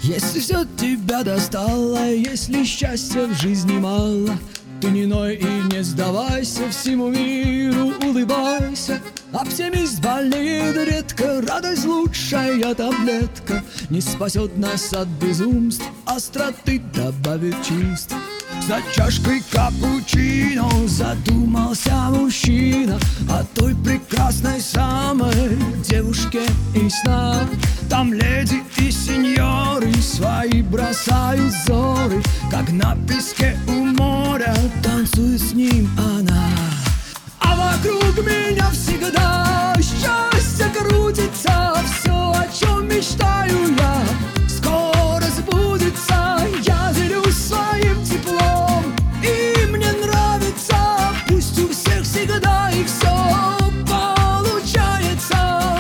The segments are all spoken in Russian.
Если все тебя достало, если счастья в жизни мало, ты не ной и не сдавайся, всему миру улыбайся. Оптимист болеет редко, радость лучшая таблетка. Не спасет нас от безумств, остроты добавит чувств. За чашкой капучино задумался мужчина о той прекрасной самой девушке из сна. Там леди и сеньоры свои бросают взоры, как на песке у моря танцует с ним она. А вокруг меня всегда счастье крутится, все, о чем мечтаю я, скоро сбудется. Я делюсь своим теплом, и мне нравится, пусть у всех всегда и все получается.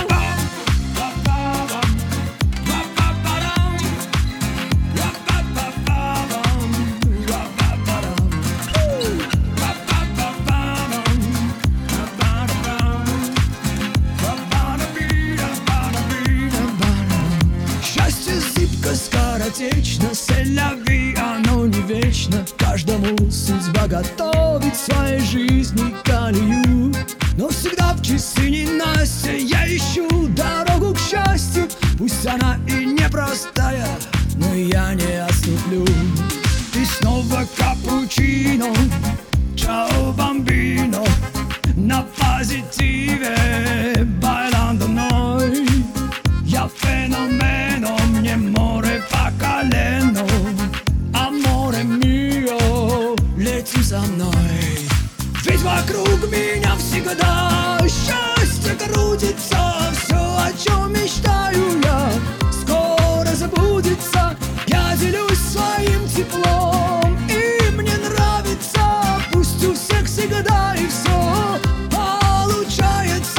Скоротечно, c'est-la-vie, оно не вечно. Каждому судьба готовит в своей жизни колею. Но всегда в часы ненастья я ищу дорогу к счастью. Пусть она и непростая, но я не отступлю. И снова капучино, чао бамбино, на позитиве байлando мной. Я феномено, мне море по колено. Аморе мио, лети со мной. Ведь вокруг меня всегда счастье крутится, все, о чем мечтаю я, скоро забудется. Я делюсь своим теплом, и мне нравится, пусть у всех всегда и все получается.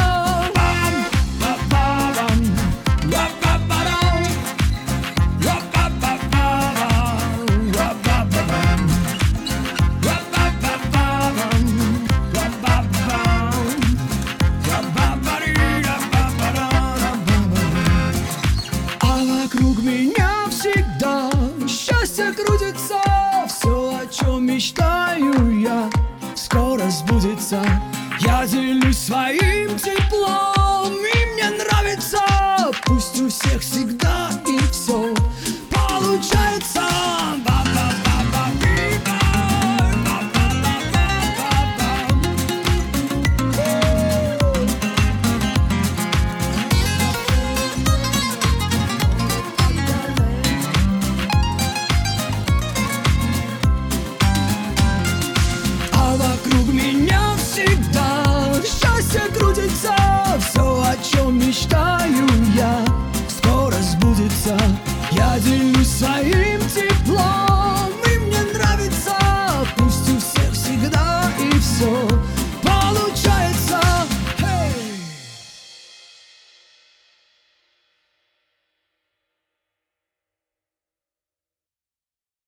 Вокруг меня всегда счастье крутится, все, о чем мечтаю я, скоро сбудется. Я делюсь своим теплом, и мне нравится, пусть у всех всегда и все получается. Вокруг меня всегда счастье крутится, все, о чем мечтаю я,